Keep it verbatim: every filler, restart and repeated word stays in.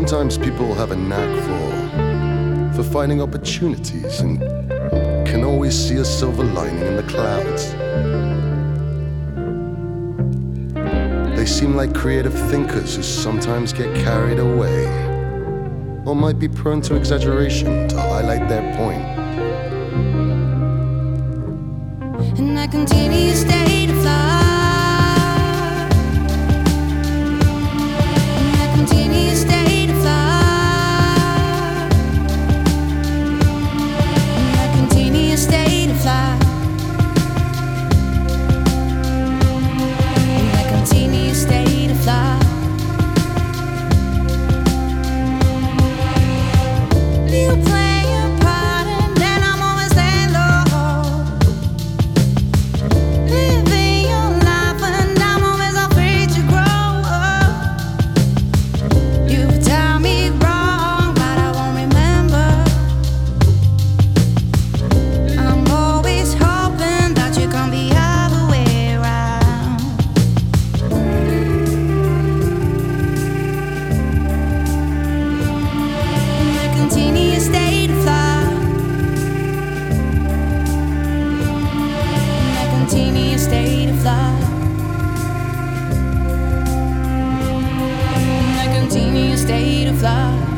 Sometimes people have a knack for, for finding opportunities and can always see a silver lining in the clouds. They seem like creative thinkers who sometimes get carried away, or might be prone to exaggeration to highlight their point. And I continue to stay to fly. And I continue to stay to fly. And I continue to stay to fly. And I continue to stay to fly. You play your part and then I'm always there, Lord. Living your life and I'm always afraid to grow. You tell me wrong, but I won't remember. I'm always hoping that you can be other way around. And I continue to stay to fly. And I continue to stay to fly. And I continue to stay to fly.